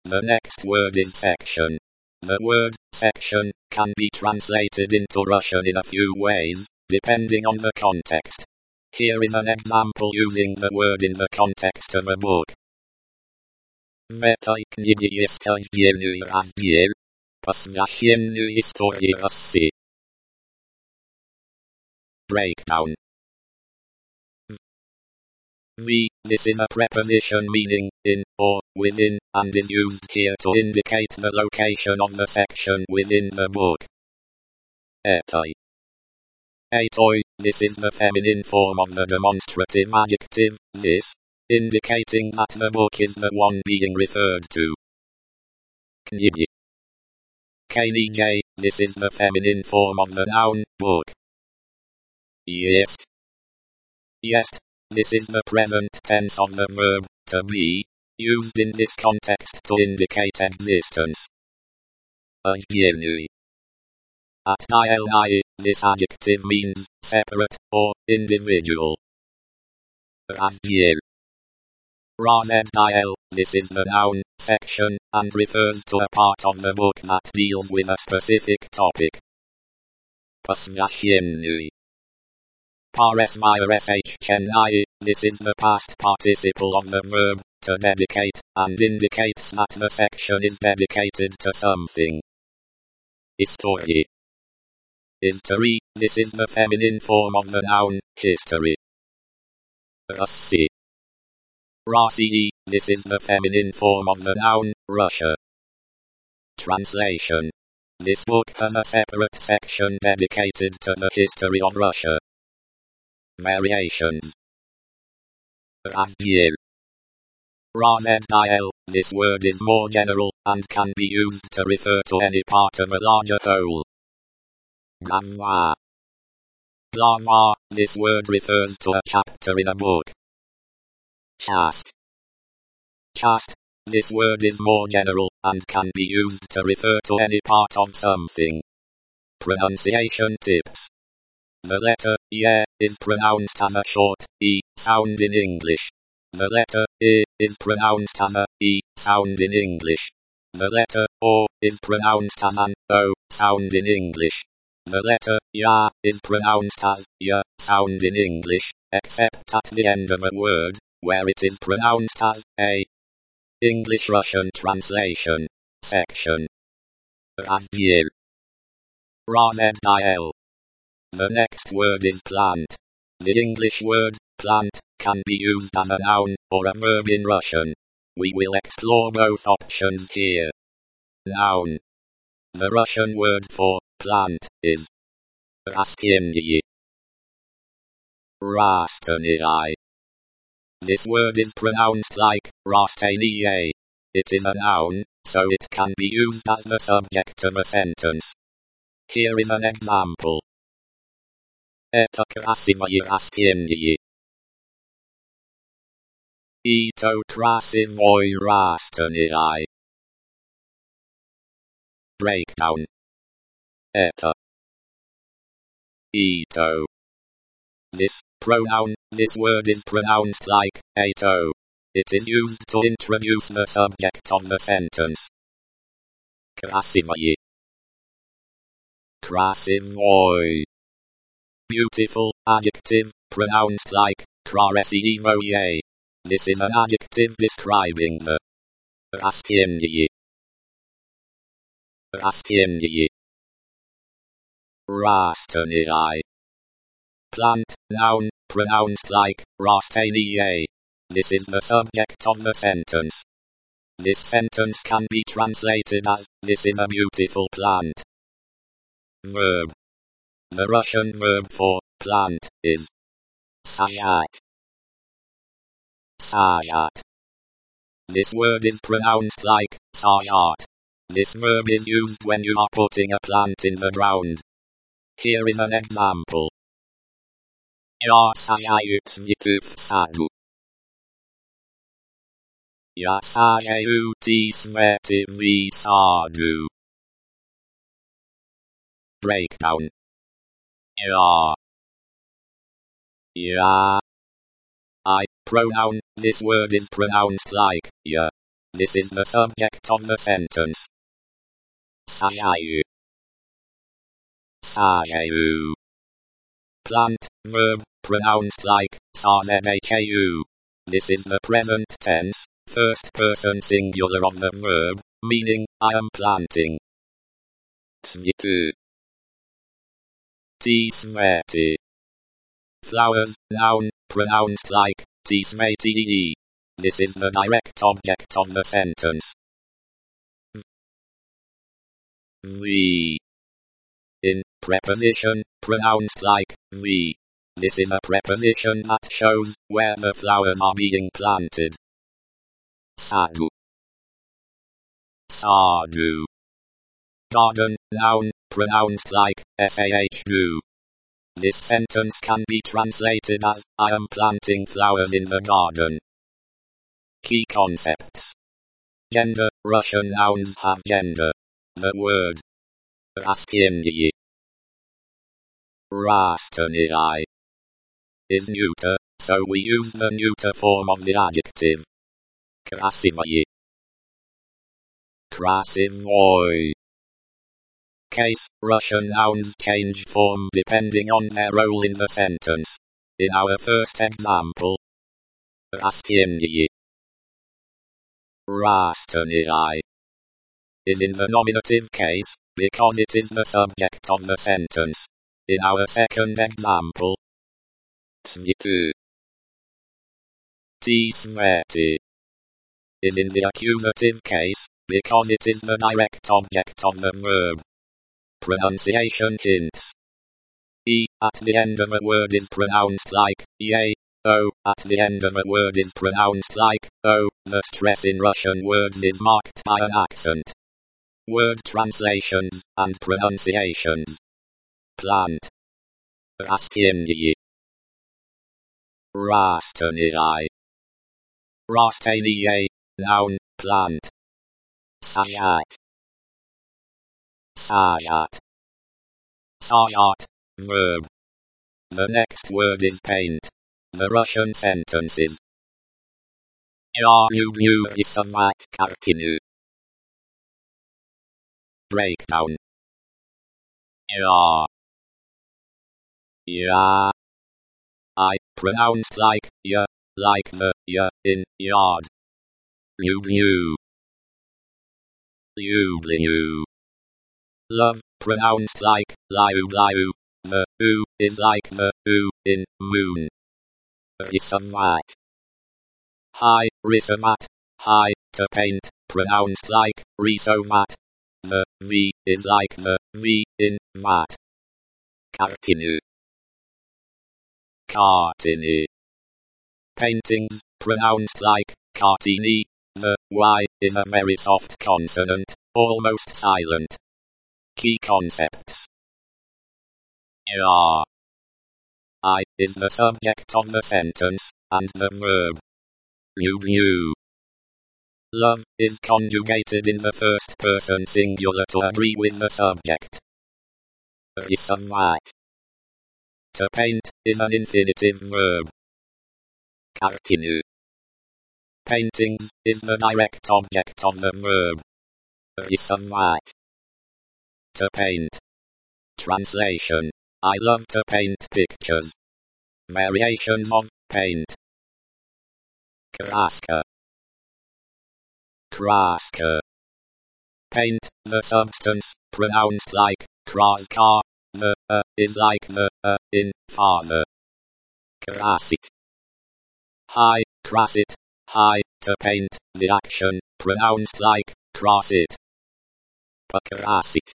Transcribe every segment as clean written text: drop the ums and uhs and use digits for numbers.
The next word is section. The word section can be translated into Russian in a few ways, depending on the context. Here is an example using the word in the context of a book. В этой книге есть отдельный раздел, посвященный истории России. Breakdown. This is a preposition meaning in or within, and is used here to indicate the location of the section within the book. Этой. This is the feminine form of the demonstrative adjective, this, indicating that the book is the one being referred to. Книги. This is the feminine form of the noun, book. Есть. This is the present tense of the verb, to be, used in this context to indicate existence. Отдельный. Отдельный, this adjective means separate or individual. Раздел. Раздел, this is the noun, section, and refers to a part of the book that deals with a specific topic. Посвященный. This is the past participle of the verb, to dedicate, and indicates that the section is dedicated to something. History. History, this is the feminine form of the noun, history. Россия. Россия, this is the feminine form of the noun, Russia. Translation. This book has a separate section dedicated to the history of Russia. Variations. Раздел. Раздел, this word is more general, and can be used to refer to any part of a larger whole. Глава. Глава, this word refers to a chapter in a book. Часть. Часть, this word is more general, and can be used to refer to any part of something. Pronunciation tips. The letter Y is pronounced as a short E sound in English. The letter I is pronounced as a E sound in English. The letter O is pronounced as an O sound in English. The letter Y is pronounced as Y sound in English, except at the end of a word, where it is pronounced as A. English-Russian translation. Section. Раздел. Раздел. The next word is plant. The English word, plant, can be used as a noun, or a verb in Russian. We will explore both options here. Noun. The Russian word for plant is растение. Растение. This word is pronounced like растение. It is a noun, so it can be used as the subject of a sentence. Here is an example. Это красивое растение. Это красивое растение. Breakdown. Это. Это. This pronoun, this word is pronounced like это. It is used to introduce the subject of the sentence. Красивое. Красивое. Beautiful, adjective, pronounced like красивое. This is an adjective describing the растение. Растение. Растение. Plant, noun, pronounced like растение. This is the subject of the sentence. This sentence can be translated as, this is a beautiful plant. Verb. The Russian verb for plant is сажать. Сажать. This word is pronounced like сажать. This verb is used when you are putting a plant in the ground. Here is an example. Я сажаю цветы в саду. Я сажаю цветы в саду. Breakdown. I pronoun, this word is pronounced like ya. This is the subject of the sentence. Sajаю. Sajau. Plant, verb, pronounced like sazhu. This is the present tense, first person singular of the verb, meaning, I am planting. Cvitu. Tsveti. Flowers, noun, pronounced like tsveti. This is the direct object of the sentence. V. In, preposition, pronounced like V. This is a preposition that shows where the flowers are being planted. Sadu. Sadu. Garden, noun, pronounced like sahdu. This sentence can be translated as, I am planting flowers in the garden. Key concepts. Gender, Russian nouns have gender. The word Rastyenyi. Rastenirai is neuter, so we use the neuter form of the adjective. Krasivoye. Krasivoy. Case, Russian nouns change form depending on their role in the sentence. In our first example, Rastyenyi. Rastenirai is in the nominative case, because it is the subject of the sentence. In our second example, Cvitu. Tsveti is in the accusative case, because it is the direct object of the verb. Pronunciation hints. E at the end of a word is pronounced like ye. O at the end of a word is pronounced like o. The stress in Russian words is marked by an accent. Word translations and pronunciations. Plant. Rastyenyi. Rastenirai. Rasteniye, noun, plant. Sajat. Sajat. Sajat, verb. The next word is paint. The Russian sentence is Я люблю рисовать картину. Breakdown. Ya. I, pronounced like ya, like the ya in yard. Люблю. Люблю. Love, pronounced like liu. The u is like the u in moon. Рисовать. Hi, risovat. Hi, to paint, pronounced like risovat. The v is like the v in vat. Kartinu. Kartini. Paintings, pronounced like kartini. The y is a very soft consonant, almost silent. Key concepts. Ya. I is the subject of the sentence, and the verb. Люблю. Love is conjugated in the first person singular to agree with the subject. Рисовать. To paint is an infinitive verb. Kartinu. Paintings is the direct object of the verb. Рисовать. To paint. Translation. I love to paint pictures. Variations of paint. Kraska. Kraska. Paint, the substance, pronounced like kraska. The is like the in father. Krasit. Hi, krasit. Hi, to paint, the action, pronounced like krasit. Pokrasit.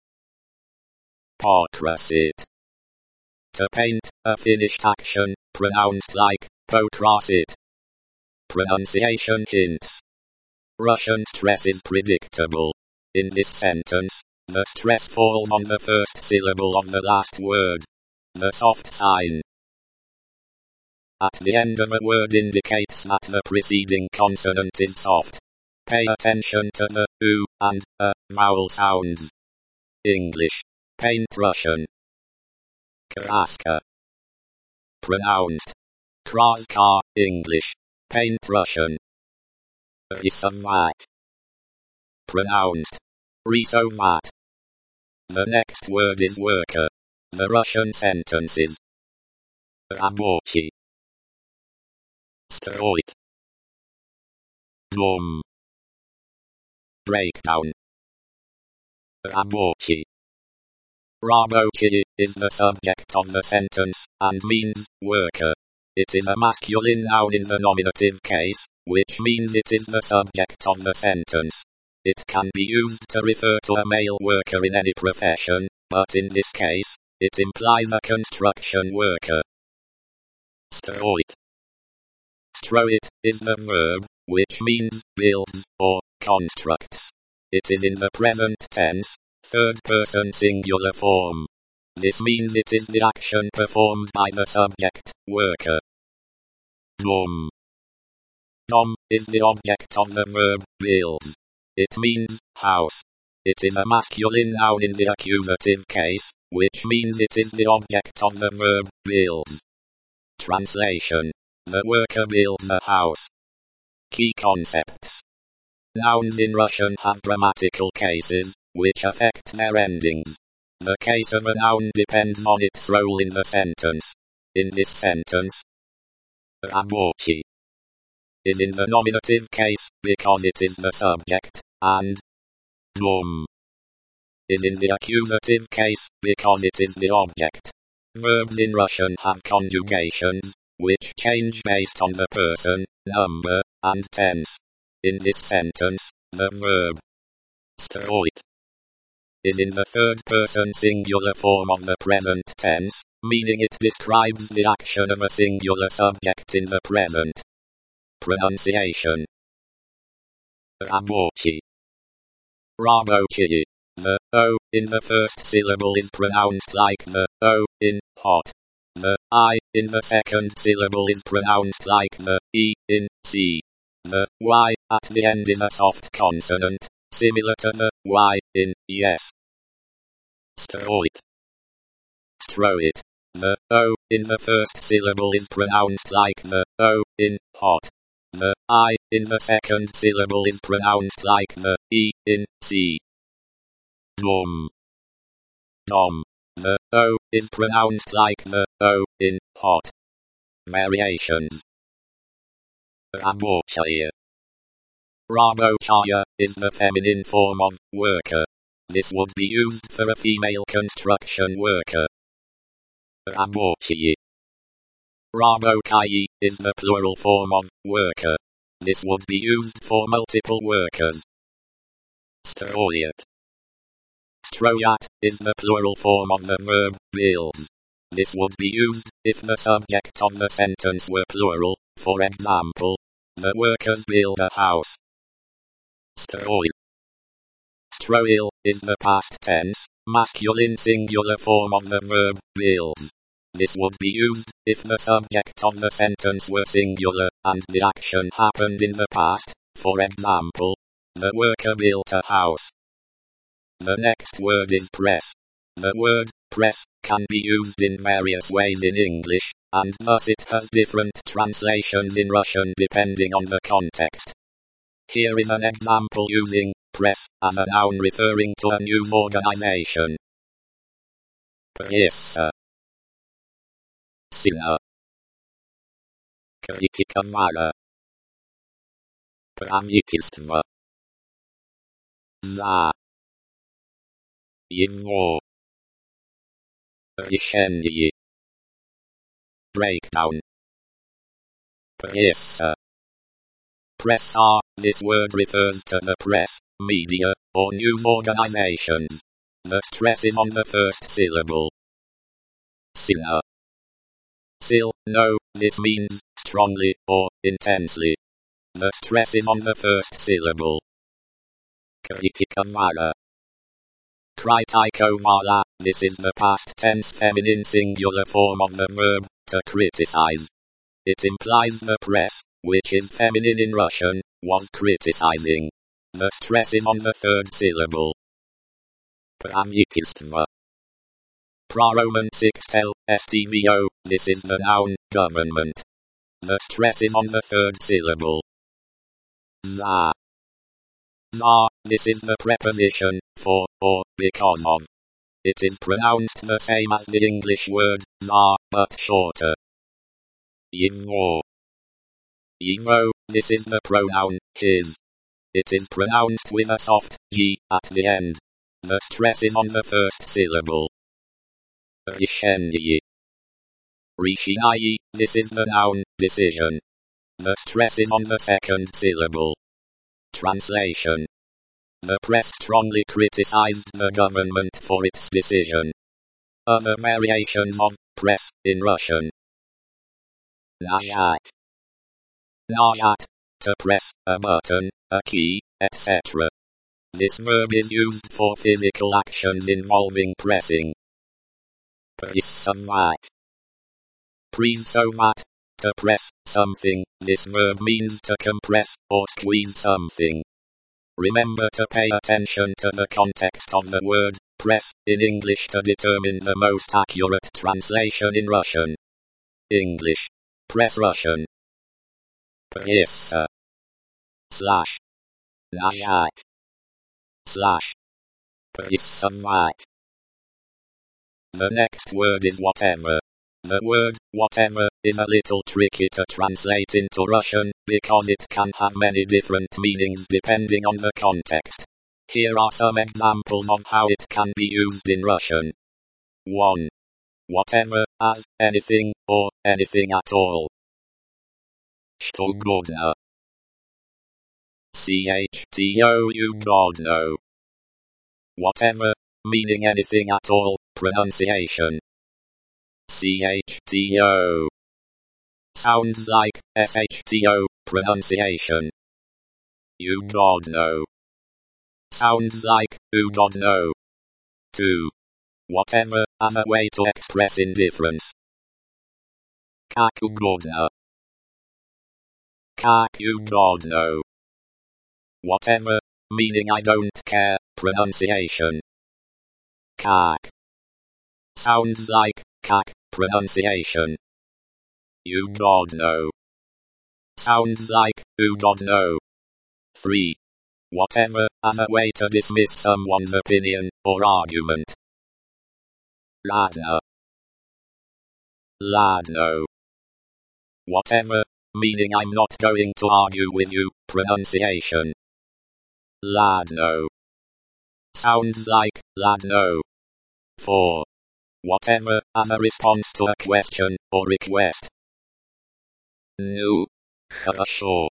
Pokrasit. To paint, a finished action, pronounced like pokrasit. Pronunciation hints. Russian stress is predictable. In this sentence, the stress falls on the first syllable of the last word. The soft sign at the end of a word indicates that the preceding consonant is soft. Pay attention to the u and vowel sounds. English. Paint Russian. Kraska. Pronounced. Kraska, English. Paint Russian. Risovat. Pronounced. Risovat. The next word is worker. The Russian sentence is Рабочий. Строит. Дом. Breakdown. Рабочий. Рабочий is the subject of the sentence, and means worker. It is a masculine noun in the nominative case, which means it is the subject of the sentence. It can be used to refer to a male worker in any profession, but in this case, it implies a construction worker. Строит. Строит is the verb, which means builds or constructs. It is in the present tense, third person singular form. This means it is the action performed by the subject, worker. Dom. Dom is the object of the verb builds. It means house. It is a masculine noun in the accusative case, which means it is the object of the verb builds. Translation. The worker builds a house. Key concepts. Nouns in Russian have grammatical cases, which affect their endings. The case of a noun depends on its role in the sentence. In this sentence, рабочий is in the nominative case, because it is the subject, and дом is in the accusative case, because it is the object. Verbs in Russian have conjugations, which change based on the person, number, and tense. In this sentence, the verb строит is in the third person singular form of the present tense, meaning it describes the action of a singular subject in the present. Pronunciation. Рабочий. Рабочий. The O in the first syllable is pronounced like the O in hot. The I in the second syllable is pronounced like the E in see. The Y at the end is a soft consonant, similar to the Y in yes. Строит. Строит. The O in the first syllable is pronounced like the O in hot. The I in the second syllable is pronounced like the E in see. Dom. Dom. The O is pronounced like the O in hot. Variations. Рабочая. Рабочая is the feminine form of worker. This would be used for a female construction worker. Рабочие. Рабочие is the plural form of worker. This would be used for multiple workers. Строят. Строят is the plural form of the verb builds. This would be used if the subject of the sentence were plural. For example, the workers build a house. Строил. Строил is the past tense, masculine singular form of the verb builds. This would be used if the subject of the sentence were singular, and the action happened in the past. For example, the worker built a house. The next word is press. The word press can be used in various ways in English, and thus it has different translations in Russian depending on the context. Here is an example using press as a noun referring to a news organization. Pressa. Sila. Критиковала. Правительство. За. Его. Решение. Breakdown. Pressa. Pressa. This word refers to the press, media, or news organizations. The stress is on the first syllable. Sila. Sil, no, this means strongly or intensely. The stress is on the first syllable. Критиковала. Критиковала, this is the past tense feminine singular form of the verb to criticize. It implies the press, which is feminine in Russian, was criticizing. The stress is on the third syllable. Правительство. Pro-Roman 6tel, STVO, this is the noun, government. The stress is on the third syllable. za. Za, this is the preposition for, or, because of. It is pronounced the same as the English word, za, but shorter. Yivo. Yivo, this is the pronoun, his. It is pronounced with a soft g at the end. The stress is on the first syllable. Rishenyi. Rishinai, this is the noun, decision. The stress is on the second syllable. Translation. The press strongly criticized the government for its decision. Other variations of press in Russian. Najat. Najat, to press a button, a key, etc. This verb is used for physical actions involving pressing. Prissovat. Prissovat, to press something. This verb means to compress or squeeze something. Remember to pay attention to the context of the word press in English to determine the most accurate translation in Russian. English. Press Russian. Pressa. Slash. Najat. Slash. Prissovat. The next word is whatever. The word, whatever, is a little tricky to translate into Russian, because it can have many different meanings depending on the context. Here are some examples of how it can be used in Russian. 1. Whatever, as, anything, or, anything at all. Что угодно. Chto ugodno. Whatever, meaning anything at all, pronunciation. Chto. Sounds like shto, pronunciation. Ugodno. Sounds like ugodno. 2. Whatever, as a way to express indifference. Как угодно. Как угодно. Whatever, meaning I don't care, pronunciation. Как. Sounds like как, pronunciation. Ugodno. Sounds like ugodno. 3. Whatever, as a way to dismiss someone's opinion or argument. Ladno. Ladno. Whatever, meaning I'm not going to argue with you, pronunciation. Ladno. Sounds like ladno. 4. Whatever, as a response to a question or request. Ну, хорошо.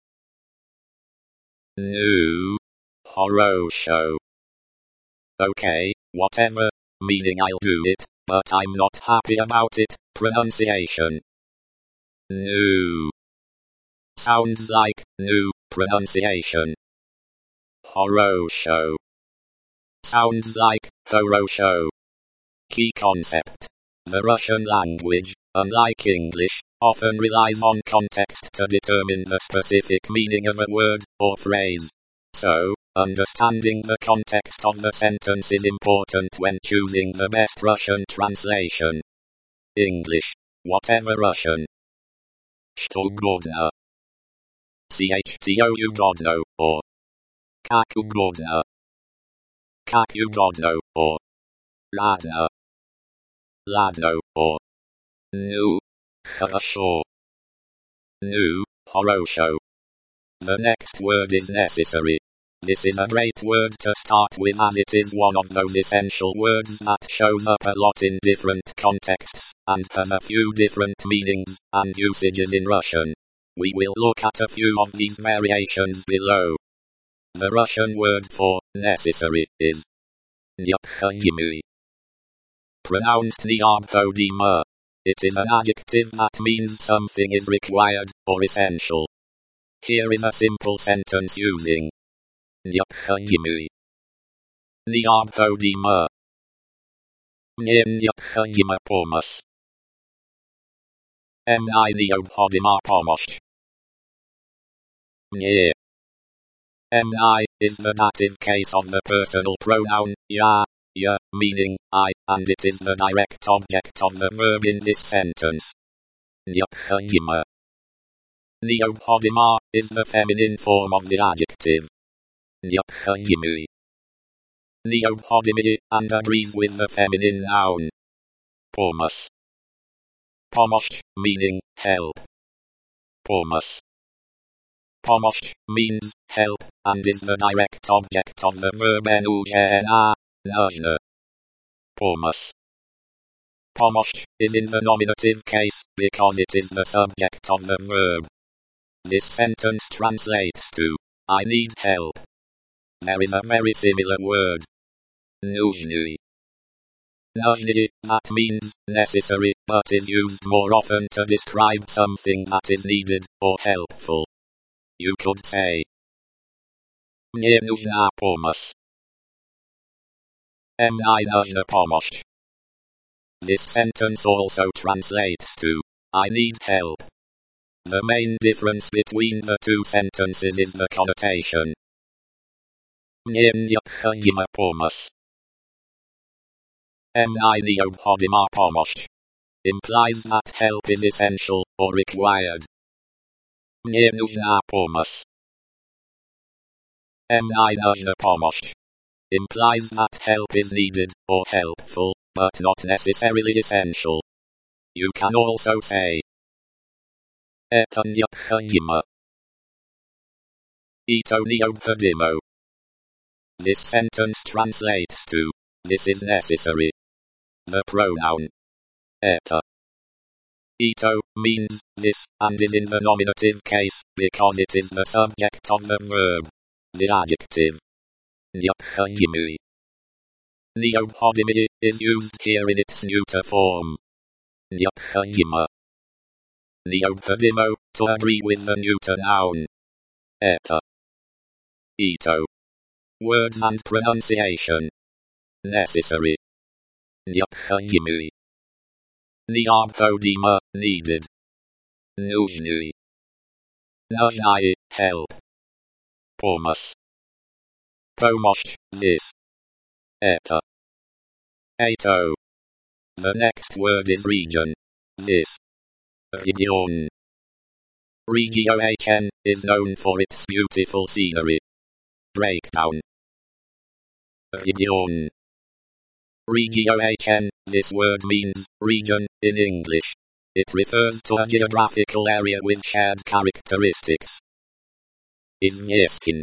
Ну, хорошо. Okay, whatever, meaning I'll do it, but I'm not happy about it, pronunciation. Ну. Sounds like new, pronunciation. Хорошо. Sounds like хорошо. Key concept. The Russian language, unlike English, often relies on context to determine the specific meaning of a word or phrase. So, understanding the context of the sentence is important when choosing the best Russian translation. English. Whatever Russian. Что угодно. Chto ugodno, or как угодно. Как угодно, or ladno. Ladno, or ну, хорошо. Ну, хорошо. The next word is necessary. This is a great word to start with as it is one of those essential words that shows up a lot in different contexts, and has a few different meanings and usages in Russian. We will look at a few of these variations below. The Russian word for necessary is необходимый. Pronounced необходимо. It is an adjective that means something is required or essential. Here is a simple sentence using необходимый. Необходимо. Мне необходима помощь. Мне необходима помощь. Мне. Мне is the dative case of the personal pronoun я, meaning I, and it is the direct object of the verb in this sentence. Необходимо. Neopodima is the feminine form of the adjective Neopodimi. Neopodimy and agrees with the feminine noun Pomos. Pomosh, meaning help. Pomos. Pomosh means help and is the direct object of the verb nujna, nujna. Pomos. Pomosh is in the nominative case because it is the subject of the verb. This sentence translates to I need help. There is a very similar word. Nujny. Nujny, that means necessary, but is used more often to describe something that is needed or helpful. You could say Mnie нужна помощь. Мне нужна помощь. This sentence also translates to I need help. The main difference between the two sentences is the connotation. Мне необходима помощь. Мне необходима помощь implies that help is essential or required. Мне нужна помощь. Мне нужна помощь implies that help is needed or helpful, but not necessarily essential. You can also say Это необходимо. Это необходимо. This sentence translates to this is necessary. The pronoun это means this and is in the nominative case because it is the subject of the verb, the adjective необходимый. Neopodimy is used here in its neuter form. Необходимо. Neopodimo, to agree with the neuter noun. Это. Words and pronunciation. Necessary. Необходимый. Необходимо, needed. Нужный. Нужная, help. Помощь. Помощь, this. Это. The next word is region. This. Region. Region is known for its beautiful scenery. Breakdown. Region. Region, this word means region in English. It refers to a geographical area with shared characteristics. Известен.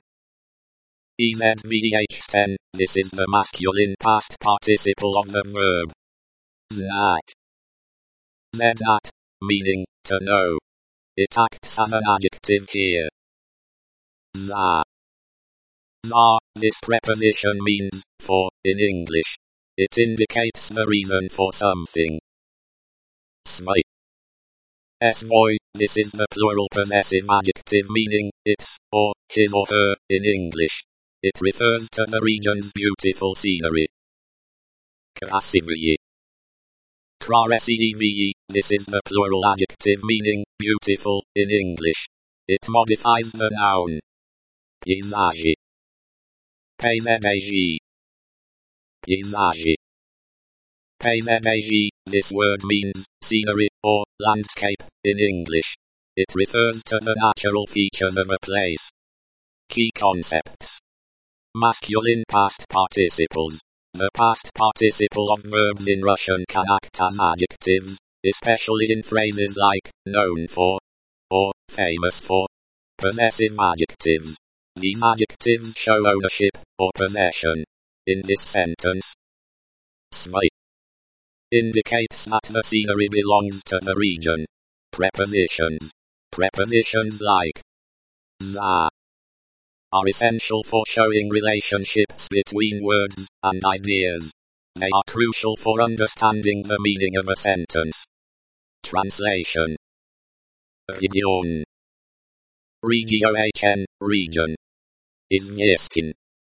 EZVH10, this is the masculine past participle of the verb. Znать. Znать, meaning to know. It acts as an adjective here. Za. Za, this preposition means for in English. It indicates the reason for something. Svoj. Svoj, this is the plural possessive adjective meaning its, or his or her, in English. It refers to the region's beautiful scenery. Krasivye. Krasivye, this is the plural adjective meaning beautiful in English. It modifies the noun. Paysage. Paysage. Paysage. Paysage, this word means scenery or landscape in English. It refers to the natural features of a place. Key concepts. Masculine past participles. The past participle of verbs in Russian can act as adjectives, especially in phrases like known for or famous for. Possessive adjectives. These adjectives show ownership or possession. In this sentence, svoj indicates that the scenery belongs to the region. Prepositions. Prepositions like za are essential for showing relationships between words and ideas. They are crucial for understanding the meaning of a sentence. Translation. Region. Region, region. Известен.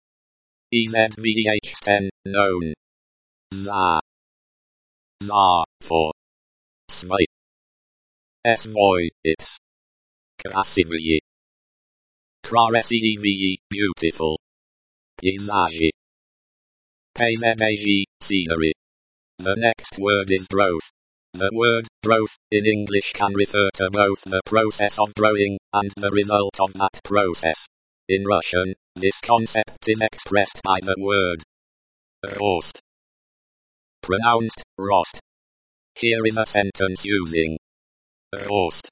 EZVH10, known. Za. Za, for. Svoj. Svoj, it's. Krasivye. Krasivye, beautiful. Paysage. Paysage, scenery. The next word is growth. The word growth in English can refer to both the process of growing and the result of that process. In Russian, this concept is expressed by the word rost, pronounced rost. Here is a sentence using rost.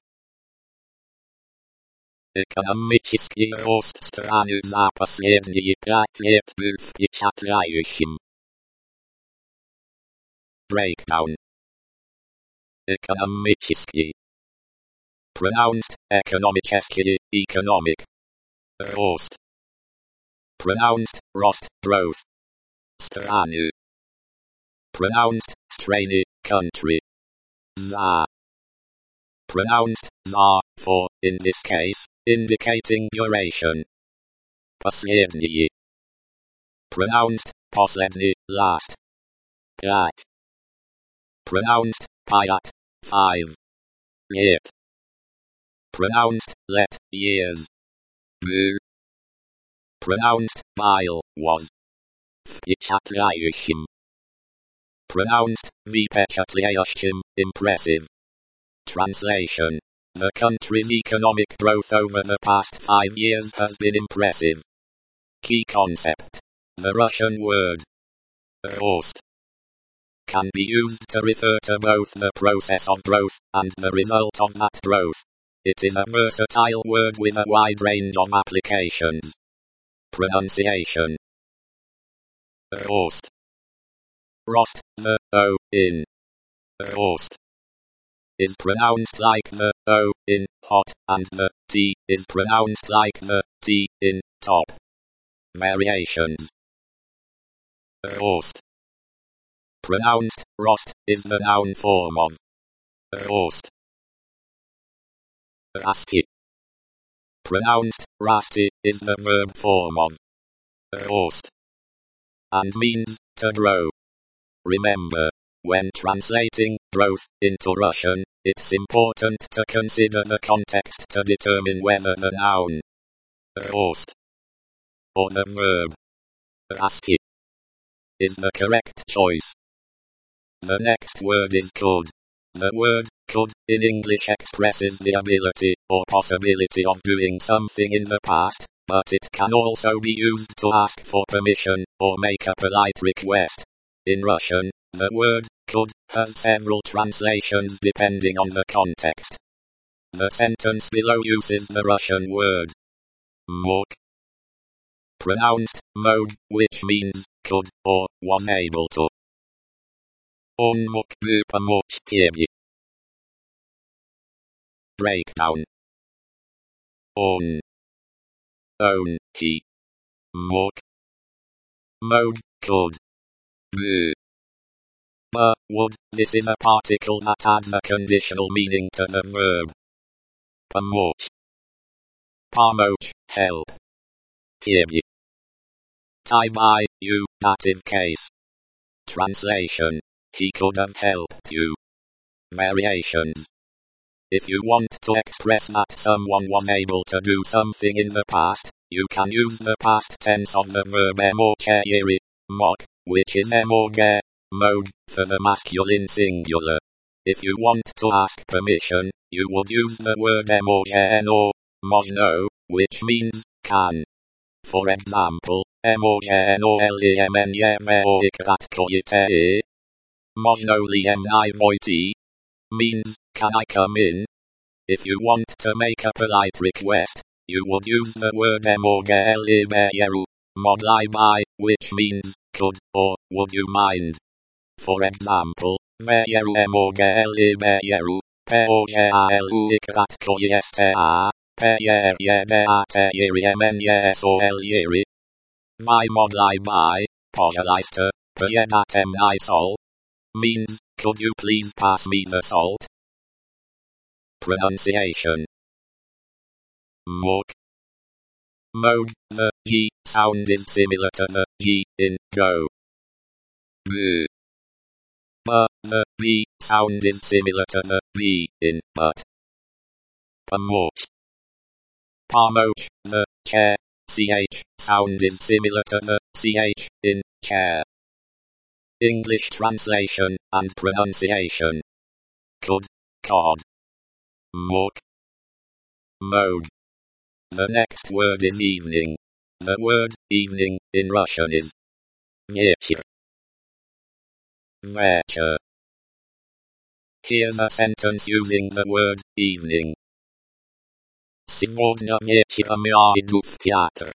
Экономический рост страны за последние 5 лет был впечатляющим. Breakdown. Экономический. Pronounced экономический, economic. Рост. Pronounced rost, growth. Страны. Pronounced страны, country. За. Pronounced za, for, in this case, indicating duration. Последние. Pronounced последний, last. 5. Pronounced пять, 5. Лет. Pronounced let, years. Был. Pronounced был, was. Впечатляющим. Pronounced впечатляющим, impressive. Translation. The country's economic growth over the past 5 years has been impressive. Key concept. The Russian word rost can be used to refer to both the process of growth and the result of that growth. It is a versatile word with a wide range of applications. Pronunciation. Rost. Rost, the O in rost is pronounced like the O in hot, and the T is pronounced like the T in top. Variations. Rost. Pronounced rost is the noun form of rost. Rasty. Pronounced rasty is the verb form of rost and means to grow. Remember, when translating growth into Russian, it's important to consider the context to determine whether the noun rost or the verb rasty is the correct choice. The next word is could. The word could in English expresses the ability or possibility of doing something in the past, but it can also be used to ask for permission or make a polite request. In Russian, the word could has several translations depending on the context. The sentence below uses the Russian word mog, pronounced mog, which means could or was able to. Он мог бы помочь тебе. Breakdown. Он. Own, he. Mog. Mog, could. Бы. Would, this is a particle that adds a conditional meaning to the verb. Помочь. Помочь, help. Тебе. Tie by, you, dative case. Translation. He could have helped you. Variations. If you want to express that someone was able to do something in the past, you can use the past tense of the verb mocheri, mog, which is moge, mog, for the masculine singular. If you want to ask permission, you would use the word mogeno, mojno, which means can. For example, mogeno lemenyevo ikratkoyite. Mojno liemnivoiti means, can I come in? If you want to make a polite request, you would use the word mogelibeyeru, modlibai, which means, could, or, would you mind? For example, veyeru mogelibeyeru, peogeaelu ikratkoyesta, peyeryedate yeri. My modlibai, pojalister, peyedatem isol, means, could you please pass me the salt? Pronunciation. Mog. Mog, the G sound is similar to the G in go. B. The B sound is similar to the B in but. Pomoch. Pomoch, the chair, CH sound is similar to the CH in chair. English translation and pronunciation. could, cod, mook, mode. The next word is evening. The word evening in Russian is вечер. Вечер. Here's a sentence using the word evening. Сегодня вечером я иду в театр.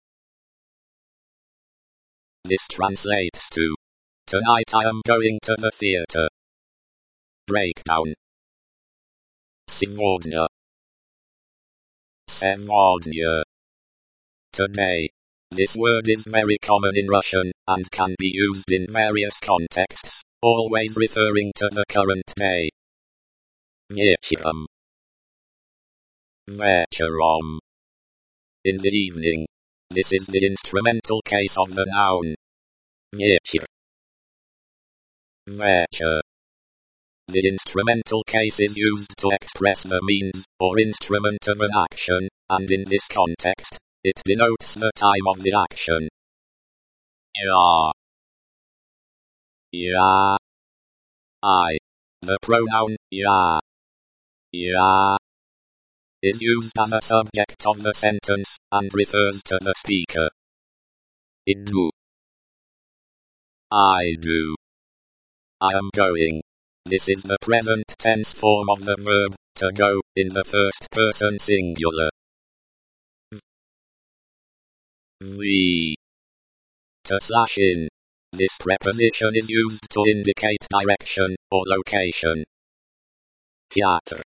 This translates to, tonight I am going to the theater. Breakdown. Сегодня. Сегодня. Today. This word is very common in Russian, and can be used in various contexts, always referring to the current day. Вечером. Вечером. In the evening. This is the instrumental case of the noun. Вечер. Вечер. The instrumental case is used to express the means, or instrument of an action, and in this context, it denotes the time of the action. Ja. Ja. I. The pronoun ja. Ja. Is used as a subject of the sentence, and refers to the speaker. Idu. I do. I am going. This is the present tense form of the verb, to go, in the first person singular. We. To slash in. This preposition is used to indicate direction, or location. Theater.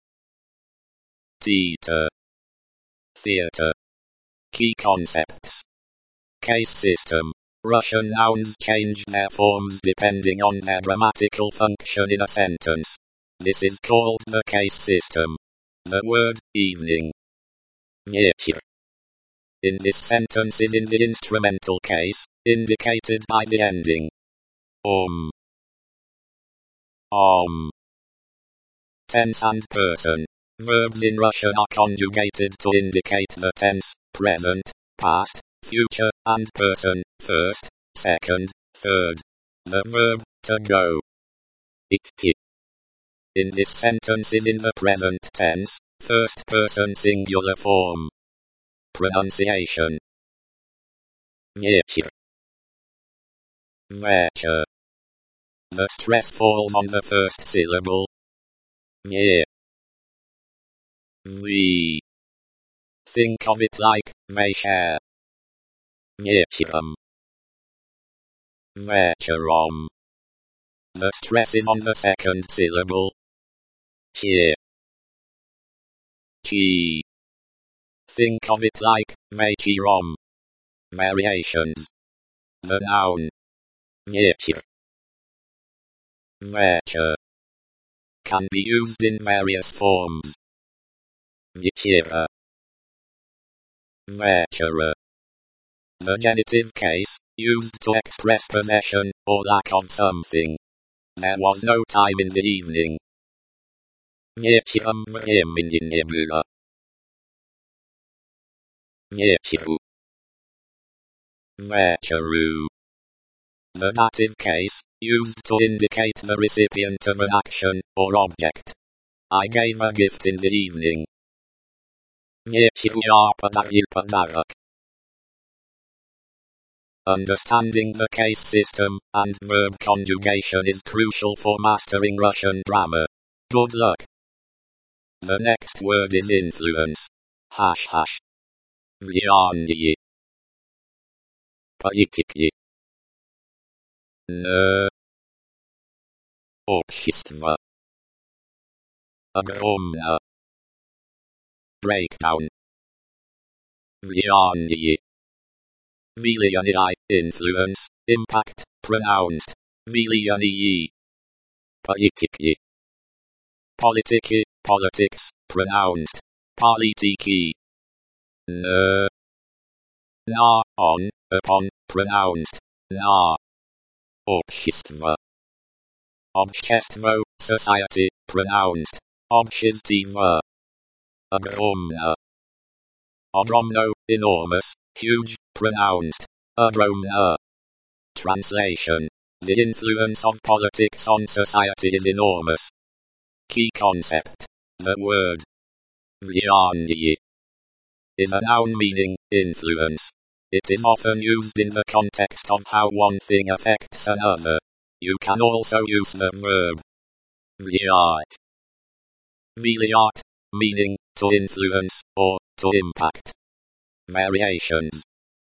Theater. Theater. Key concepts. Case system. Russian nouns change their forms depending on their grammatical function in a sentence. This is called the case system. The word evening. Вечер. In this sentence is in the instrumental case, indicated by the ending. Tense and person. Verbs in Russian are conjugated to indicate the tense, present, past, future, and person, first, second, third. The verb, to go. Идти. In this sentence is in the present tense, first person singular form. Pronunciation. Вечер. Вечер. The stress falls on the first syllable. Yeah. We. Think of it like вечер. Вечером. Вечером. The stress is on the second syllable. Che. Chi. Think of it like вечером. Variations. The noun. Вечер. Вечер. Can be used in various forms. Вечера. Вечера. The genitive case, used to express possession, or lack of something. There was no time in the evening. Вечером времени не было. Вечеру. Вечеру. The dative case, used to indicate the recipient of an action, or object. I gave a gift in the evening. Вечеру я подарил подарок. Understanding the case system and verb conjugation is crucial for mastering Russian grammar. Good luck. The next word is influence. ##. Влияние. Политики. Общество. Огромно. Breakdown. Влияние. Влияние, influence, impact, pronounced. Влияние. Политики. Politiki, politics, pronounced. Политики. На, on, upon, pronounced. На. Общество. Общество, society, pronounced. Общество. Огромно. Огромно, enormous, huge, pronounced. Огромно. Translation. The influence of politics on society is enormous. Key concept. The word влияние is a noun meaning influence. It is often used in the context of how one thing affects another. You can also use the verb влиять. Влиять, meaning to influence or to impact. Variations.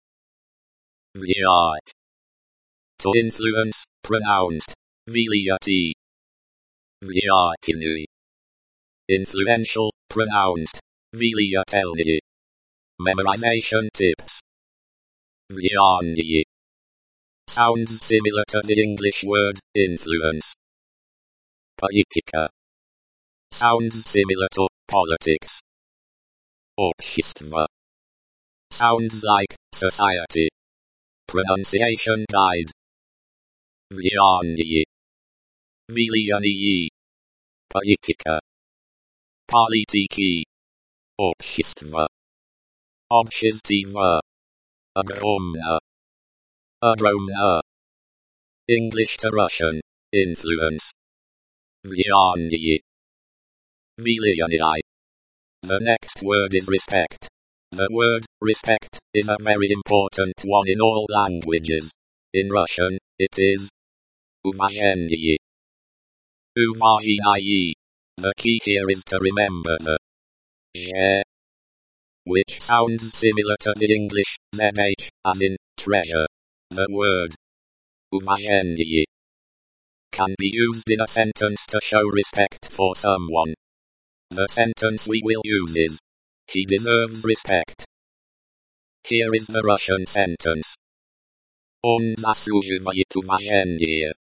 Влиять. To influence, pronounced влиятельный. Влиятельный. Influential, pronounced влиятельный. Memorization tips. Влияние sounds similar to the English word influence. Политика sounds similar to politics. Общество sounds like society. Pronunciation guide. Влияние. Влияние. Политика. Политики. Общество. Общество. Огромно. Огромно. English to Russian. Influence. Влияние. Влияние. The next word is respect. The word respect is a very important one in all languages. In Russian, it is уважение. Уважение. The key here is to remember the j, which sounds similar to the English zh, as in treasure. The word уважение can be used in a sentence to show respect for someone. The sentence we will use is, he deserves respect. Here is the Russian sentence. Он заслуживает уважения.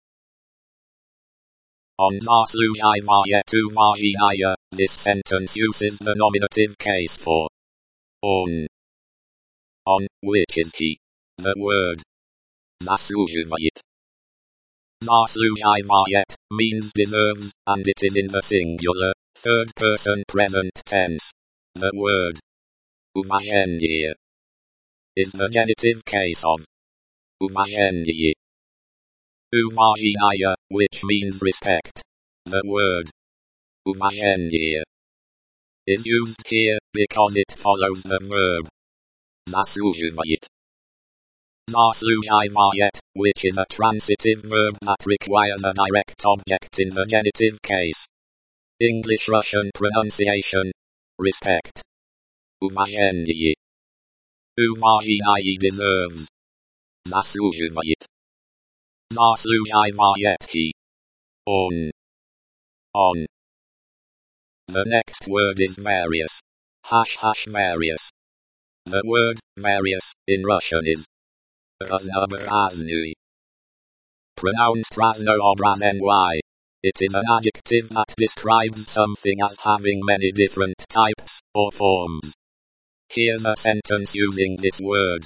Он заслуживает уважения. This sentence uses the nominative case for он. On, which is he. The word заслуживает. Заслуживает means deserves, and it is in the singular, third person present tense. The word уважение is the genitive case of уважение. Уважение, which means respect. The word уважение is used here because it follows the verb заслуживает. Заслуживает, which is a transitive verb that requires a direct object in the genitive case. English-Russian pronunciation. Respect. Уважение. Уважение deserves. Заслуживает. Заслуживает he. Он. On. The next word is various. Various. The word various in Russian is разнообразный. Pronounced разнообразный. It is an adjective that describes something as having many different types or forms. Here's a sentence using this word.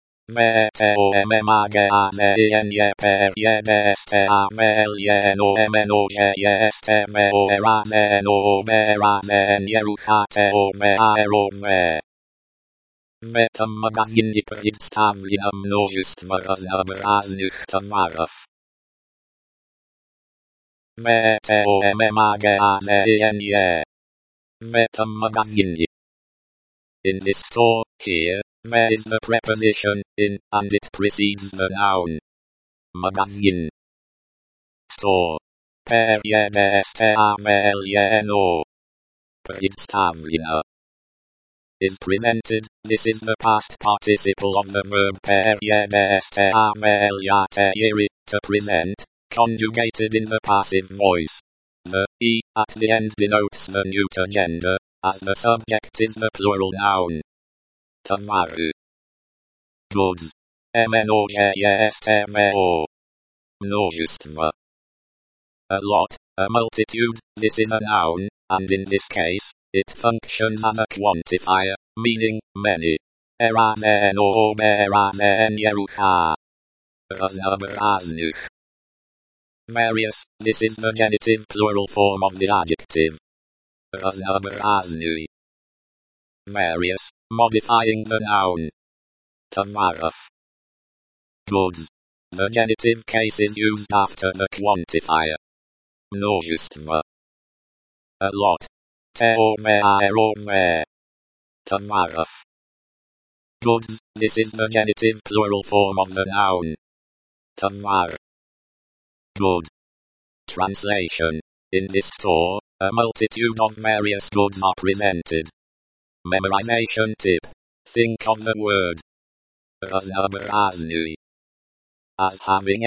В этом магазине представлено множество разнообразных товаров. В этом магазине. In this store, here, where is the preposition in, and it precedes the noun. Magazine. Store. Представлено. Представлено. Is presented. This is the past participle of the verb to present, conjugated in the passive voice. The e at the end denotes the neuter gender, as the subject is the plural noun. Товары. Goods. Множество. Множество. A lot, a multitude. This is a noun, and in this case, it functions as a quantifier, meaning many. Разнообразных. Various, this is the genitive plural form of the adjective. Разнообразный. Various, modifying the noun. Товаров. Goods. The genitive case is used after the quantifier. Множество. a lot. Teomeaerome. Tavaraf. Goods, this is the genitive plural form of the noun. Tavar. Good. Translation. In this store, a multitude of various goods are presented. Memorization tip. Think of the word Raznobraznui as having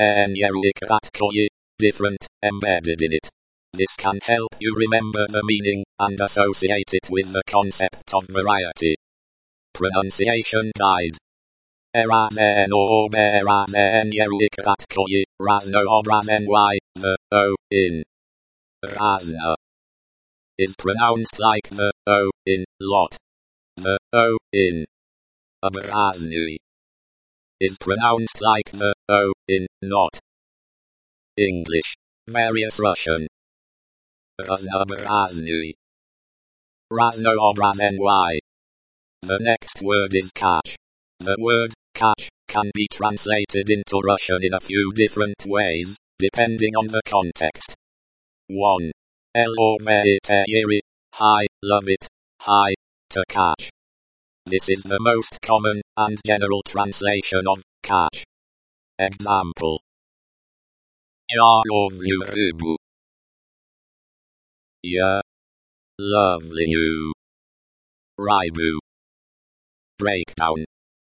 different, embedded in it. This can help you remember the meaning and associate it with the concept of variety. Pronunciation guide. The O in Razna is pronounced like the O in lot. The O in Abraznui is pronounced like the O in not. English. Various Russian. Raznobraznui. Raznoobrazny. The next word is catch. The word catch can be translated into Russian in a few different ways, depending on the context. 1. Loviteyeri, hi, love it, hi, to catch. This is the most common and general translation of catch. Example. Я ловлю рыбу. Я ловлю рыбу. Breakdown.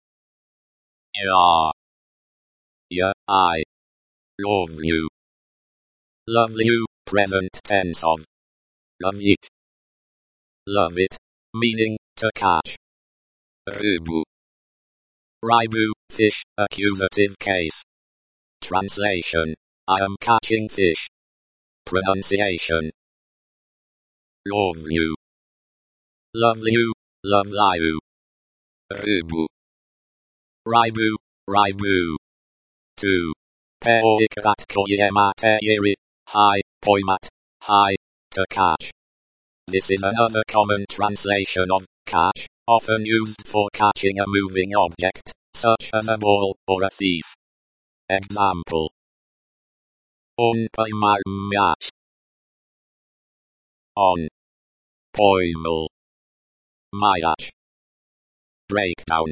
I love you, present tense of love it, meaning to catch. Rybu, fish, accusative case. Translation. I am catching fish. Pronunciation. Love you, love you. Rybu, Rybu. 2. Peoikratkoyemateyeri, hi, poimat, hi, to catch. This is another common translation of catch, often used for catching a moving object, such as a ball or a thief. Example. On pojmal miać. On. Pojmal. Miać. Breakdown.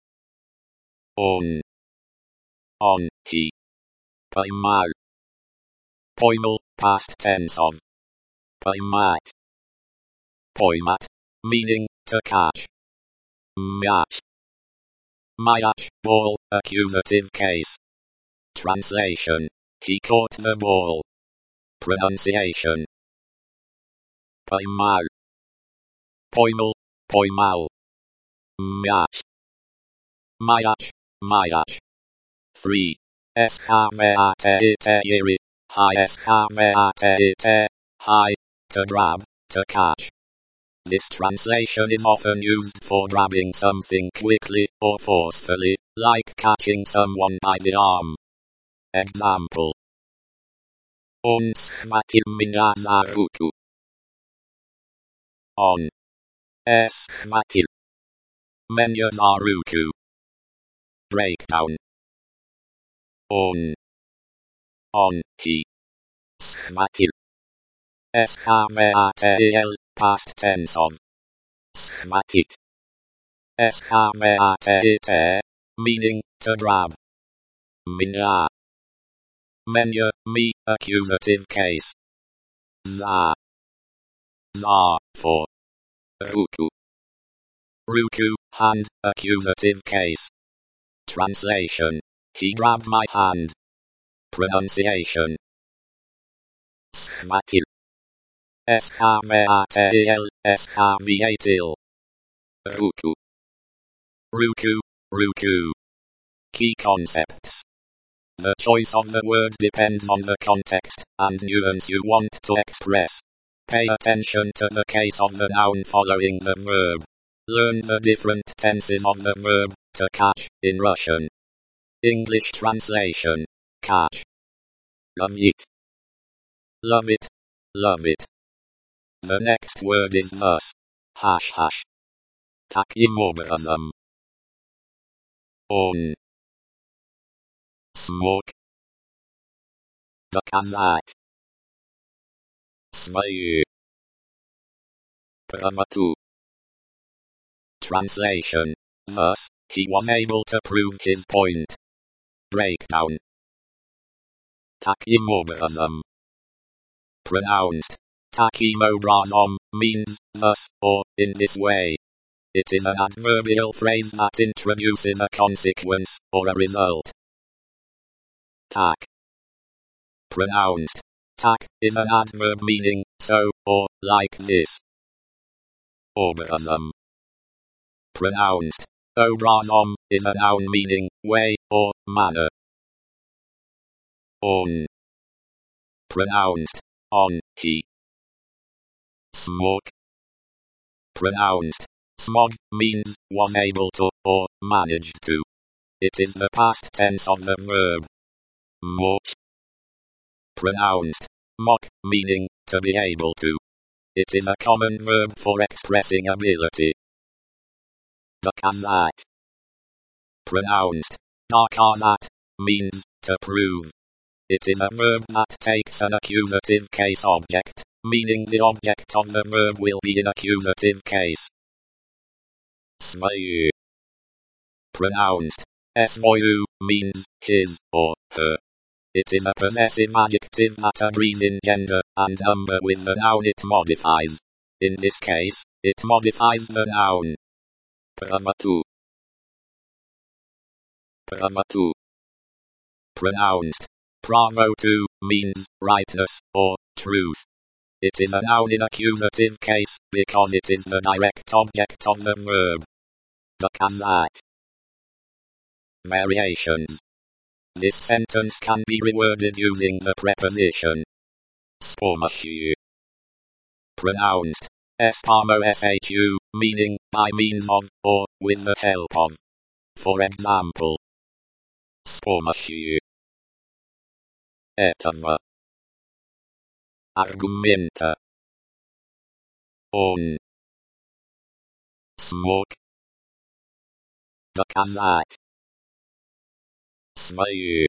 On, he. Pojmal. Pojmal, past tense of. Pojmat. Pojmat, meaning, to catch. Miać. Miać, ball, accusative case. Translation. He caught the ball. Pronunciation. Pojmal. Pojmal, pojmal. Miać. Miać. 3. Schvateyeri, hi, to grab, to catch. This translation is often used for grabbing something quickly or forcefully, like catching someone by the arm. Example. On schvatil меня за руку. On. Schvatil. Меня за ruku. Breakdown. On, he. Schvatil. Schvatel, past tense of. Schvatit. Schvatete, meaning, to grab. Меня. Me, accusative case. Za, for. Ruku, hand, accusative case. Translation. He grabbed my hand. Pronunciation. Schvatil. Schvatil. Ruku. Key concepts. The choice of the word depends on the context and nuance you want to express. Pay attention to the case of the noun following the verb. Learn the different tenses of the verb, to catch, in Russian. English translation. Catch. Love it. The next word is thus. #. Takim obrazem. On. Smoke. Доказать. Свои. Pravatu. Translation. Thus, he was able to prove his point. Breakdown. Tachymobrazum. Pronounced tachymobrazum means thus, or in this way. It is an adverbial phrase that introduces a consequence, or a result. Tach. Pronounced tach is an adverb meaning so, or like this. Obrazum. Pronounced obrazum is a noun meaning way, or manner. On. Pronounced on, he. Smog. Pronounced smog means was able to, or managed to. It is the past tense of the verb mock. Pronounced mock meaning to be able to. It is a common verb for expressing ability. Dokazat. Pronounced dokazat means to prove. It is a verb that takes an accusative case object, meaning the object of the verb will be in accusative case. Svoyu. Pronounced svoyu means his or her. It is a possessive adjective that agrees in gender and number with the noun it modifies. In this case, it modifies the noun. Pravatu. Pravatu. Pronounced pravotu means rightness or truth. It is a noun in accusative case because it is the direct object of the verb. Dokazat. Variations. This sentence can be reworded using the preposition spomashu. Pronounced spamoshu, meaning by means of, or with the help of. For example, spomashu. Etava. Argumenta. On. Smoke. Dokazat. Svoyu.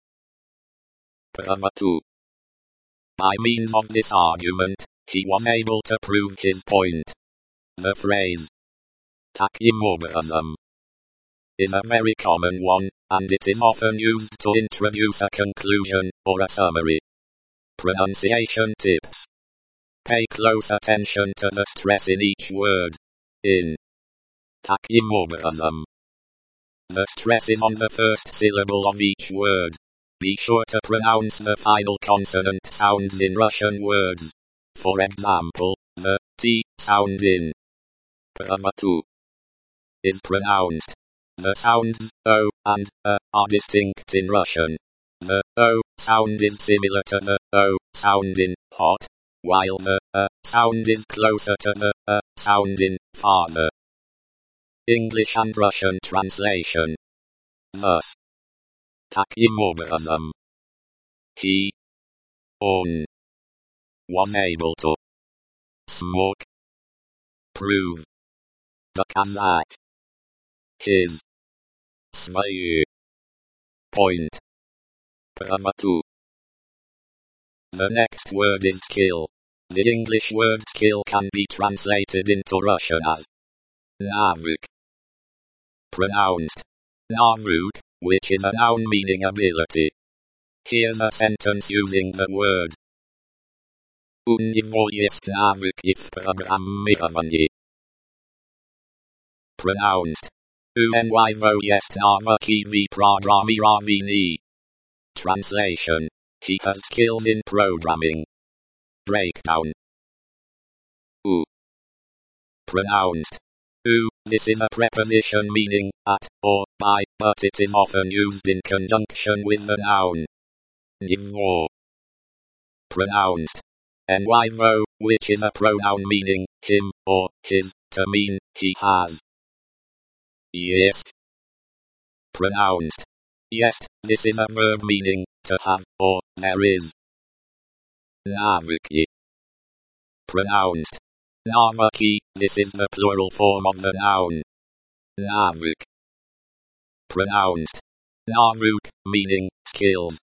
Pravatu. By means of this argument, he was able to prove his point. The phrase tachymobrazum is a very common one, and it is often used to introduce a conclusion or a summary. Pronunciation tips. Pay close attention to the stress in each word. In tachymobrazum, the stress is on the first syllable of each word. Be sure to pronounce the final consonant sounds in Russian words. For example, the T sound in pravatu is pronounced. The sounds O and A are distinct in Russian. The O sound is similar to the O sound in hot, while the A sound is closer to the A sound in father. English and Russian translation. Thus, tachymobrazum. He, on, was able to smoke, prove, dokazat, his, svoyu, point, pravatu. The next word is skill. The English word skill can be translated into Russian as navuk. Pronounced navuk, which is a noun meaning ability. Here's a sentence using the word. У него есть навыки в программировании. Pronounced у него есть навыки в программировании. Translation. He has skills in programming. Breakdown. U. Pronounced u. This is a preposition meaning at, or by, but it is often used in conjunction with the noun niveau. Pronounced NYVO, which is a pronoun meaning him or his, to mean he has. Есть. Pronounced есть. This is a verb meaning to have, or there is. Навыки. Pronounced навыки. This is the plural form of the noun навык. Pronounced навык, meaning skills.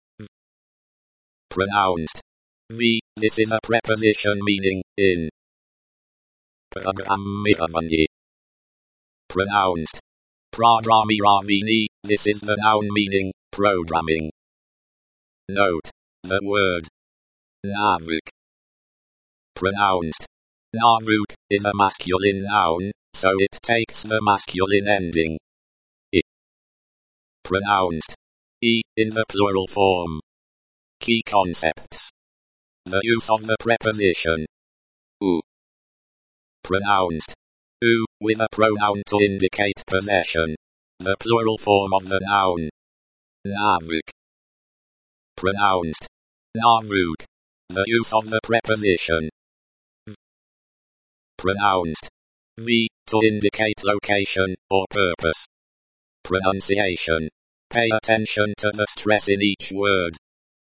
Pronounced v. This is a preposition meaning in. Programmiravani. Pronounced. Programmiravini, this is the noun meaning programming. Note. The word Navuk. Pronounced. Navuk is a masculine noun, so it takes the masculine ending. I. Pronounced. E in the plural form. Key concepts. The use of the preposition U. Pronounced. U with a pronoun to indicate possession. The plural form of the noun Navuk. Pronounced. Navuk. The use of the preposition V. Pronounced. V to indicate location or purpose. Pronunciation. Pay attention to the stress in each word.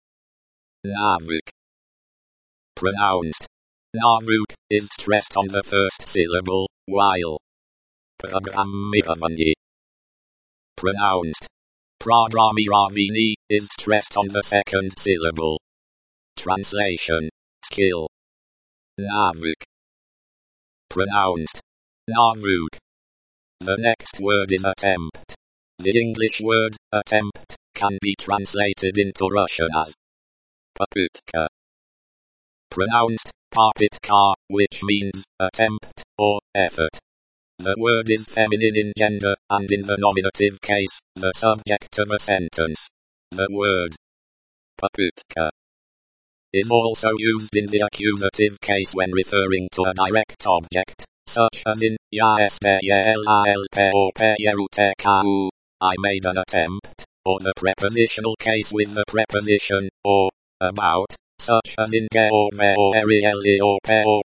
Navuk. Pronounced. Navuk is stressed on the first syllable, while Programmiravani. Pronounced. Programmiravini is stressed on the second syllable. Translation. Skill. Navuk. Pronounced. Navuk. The next word is attempt. The English word attempt can be translated into Russian as Poputka. Pronounced Papitka, which means attempt or effort. The word is feminine in gender, and in the nominative case, the subject of a sentence. The word Poputka is also used in the accusative case when referring to a direct object, such as in Ya STYLALP or PERUTKU, I made an attempt, or the prepositional case with the preposition or about, such as in Ge or Ve or Erieli or Pe or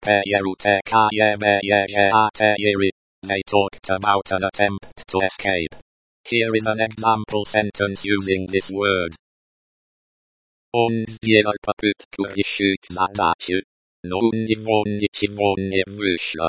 PERUTKYEBYEJATYERI. They talked about an attempt to escape. Here is an example sentence using this word. Он сделал попытку решить задачу, но у него ничего не вышло.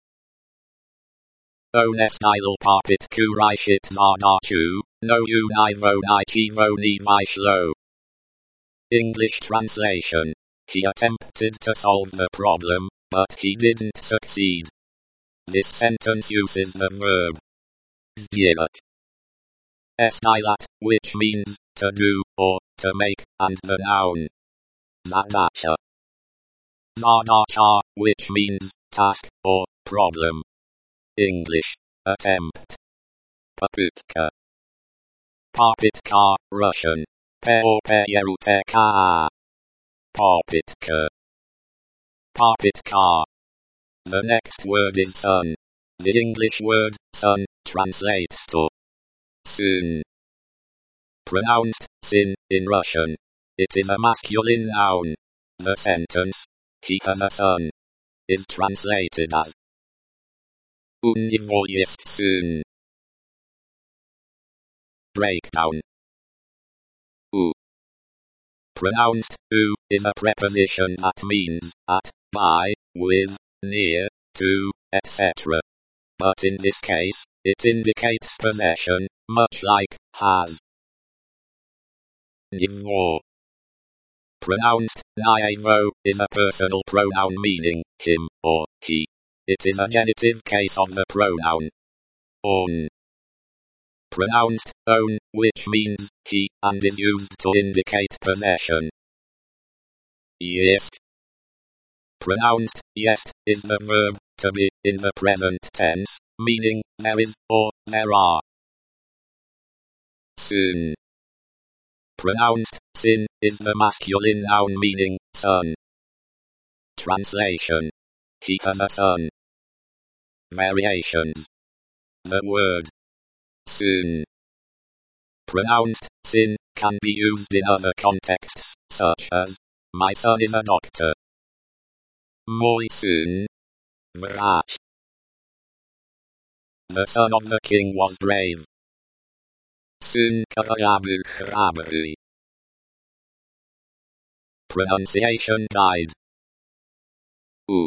Он сделал попытку решить задачу, но у него ничего не вышло. English translation. He attempted to solve the problem, but he didn't succeed. This sentence uses the verb сделать. Сделать, which means to do or to make, and the noun задача. Задача, which means task or problem. English attempt. Попытка. Попытка, Russian. Попытка. Попытка. Попытка. The next word is son. The English word son translates to сын. Pronounced sin in Russian. It is a masculine noun. The sentence he has a son is translated as У него есть сын. Breakdown. U. Pronounced U is a preposition that means at, by, with, near, to, etc. But in this case, it indicates possession, much like has. Nivo. Pronounced Naivo is a personal pronoun meaning him or he. It is a genitive case of the pronoun on. Pronounced own, which means he, and is used to indicate possession. Jest. Pronounced jest is the verb to be in the present tense, meaning there is or there are. Syn. Pronounced sin is the masculine noun meaning son. Translation. He has a son. Variations. The word syn. Pronounced sin can be used in other contexts, such as my son is a doctor. Mój syn, wrach. The son of the king was brave. Syn króla był chrabry. Pronunciation guide. U.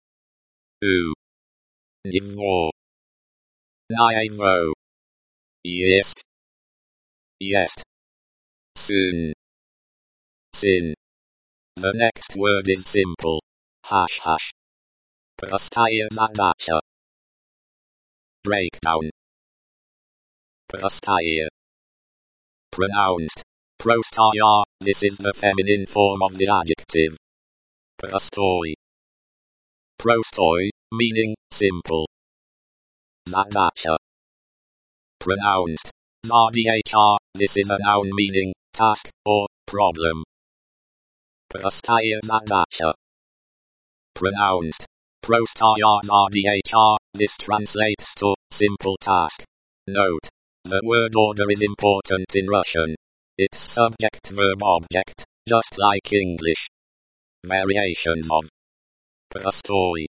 Nivo. Naivo. Jest. Jest. Syn. Sin. The next word is simple. ### Prostая задача. Breakdown. Prostaya. Pronounced. Prostaya, this is the feminine form of the adjective. Prostoi. Prostoi, meaning, simple. Zadача. Pronounced. Zadача, this is a noun meaning, task, or, problem. Prostaya задача. Pronounced. Prostaya zadача, this translates to, simple task. Note. The word order is important in Russian. It's subject verb object, just like English. Variations of Prostoi.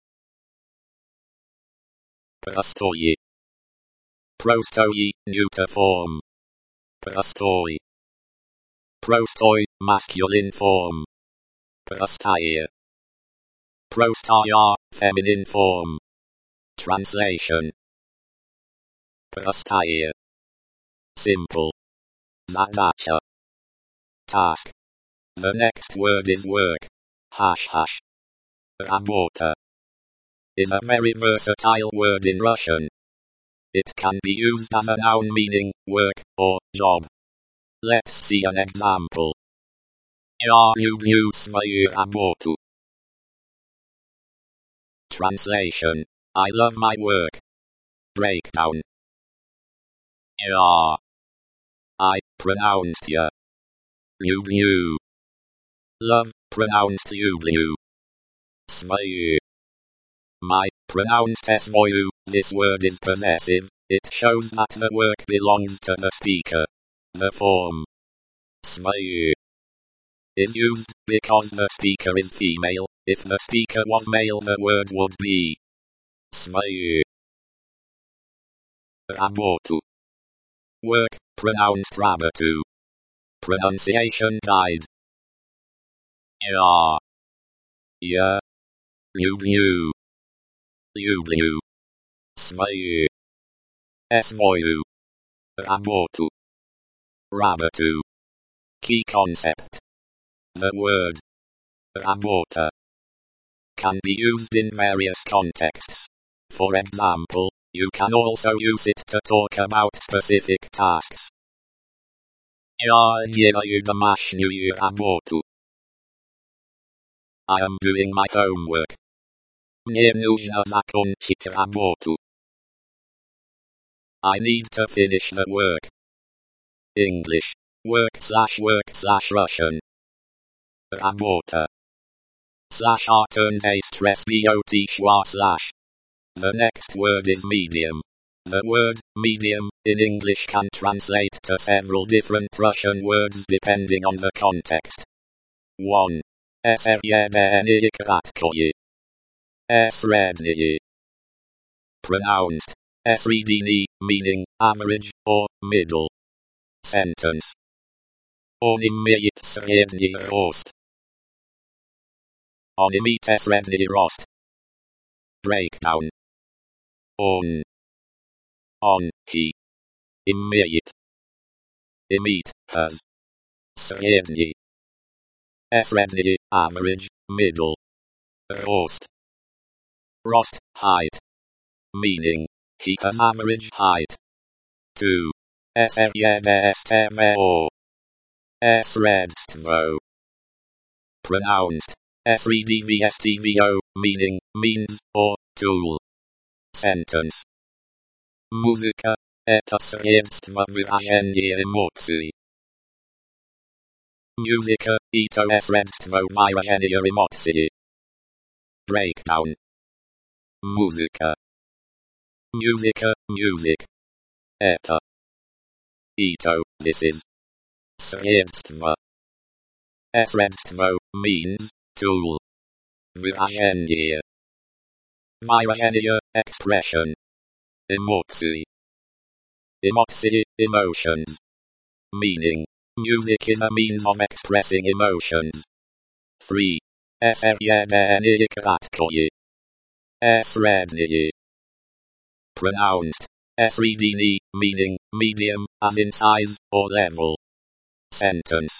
Prostoyi. Prostoi, neuter form. Prostoi. Prostoi, masculine form. Prostaya. Prostaya, feminine form. Translation. Prostaya. Simple. Zadача. Task. The next word is work. ##. Работа is a very versatile word in Russian. It can be used as a noun meaning work or job. Let's see an example. Я люблю свою работу. Translation. I love my work. Breakdown. I, pronounced ya. Люблю. Love, pronounced люблю. Свою. My, pronounced свою. This word is possessive. It shows that the work belongs to the speaker. The form свою is used because the speaker is female. If the speaker was male, the word would be свою. Работу. Work, pronounced работу. Pronunciation guide. Я люблю. Люблю. Свою. Свою. Работу. Работу. Key concept. The word работа can be used in various contexts. For example, you can also use it to talk about specific tasks. Я делаю домашнюю работу. I am doing my homework. Мне нужно закончить работу. I need to finish the work. English. Work/Russian. Работа. / turned a stress bot /. The next word is medium. The word medium in English can translate to several different Russian words depending on the context. 1. Srednye kratkoye. Srednye. Pronounced sredny, meaning average or middle. Sentence. Он имеет средний рост. Он имеет средний рост. Breakdown. Он, he. Имеет. Имеет, has. Средний. Средний, average, middle. Рост. Рост, height. Meaning, he has average height. 2. Sredstvo. Sredstvo. Pronounced sredstvo, meaning means or tool. Sentence. Музыка – это средство выражения эмоций. Музыка – это средство выражения эмоций. Breakdown. Музыка. Музыка, music. Это. Ito, this is. Средство. Средство means tool. Выражение. Выражение, expression. Эмоции. Эмоции, emotions. Meaning. Music is a means of expressing emotions. 3. Srednye kratkoye. Srednye. Pronounced sredny, meaning medium, as in size or level. Sentence.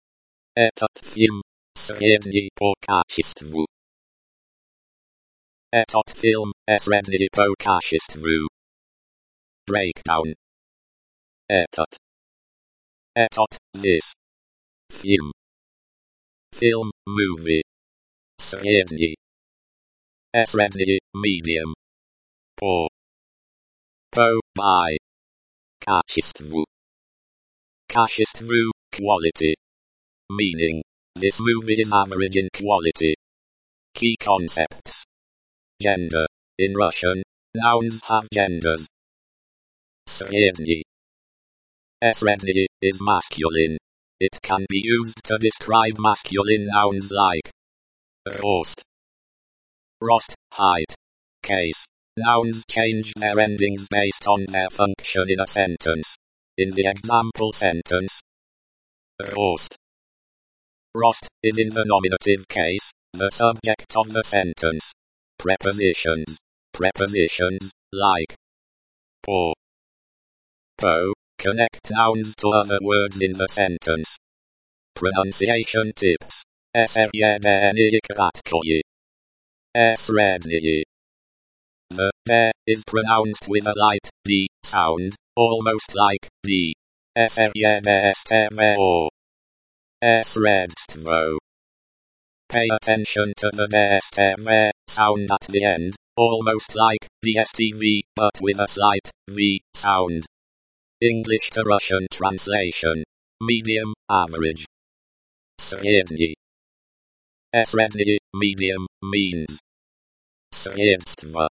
Этот фильм средний по качеству. Etot film, srednji po kачеству. Breakdown. Etot. Etot, this. Film. Film, movie. Srednji. Srednji, medium. Po. Po, by. Качеству. Качеству, quality. Meaning, this movie is average in quality. Key concepts. Gender. In Russian, nouns have genders. Srednji. Srednji is masculine. It can be used to describe masculine nouns like rost. Rost, height. Case. Nouns change their endings based on their function in a sentence. In the example sentence, rost. Rost is in the nominative case, the subject of the sentence. Prepositions. Prepositions, like po. Po, connect nouns to other words in the sentence. Pronunciation tips. Srednji kratkoji. Srednji. The there is pronounced with a light D sound, almost like D. Sredstvo. Sredstvo. Pay attention to the dstv sound at the end, almost like DSTV, but with a slight V sound. English to Russian translation. Medium, average. Srednji. Srednji, medium, means. Sredstvo.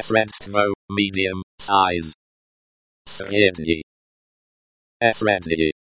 Sredstvo, medium, size. Srednji. Srednji.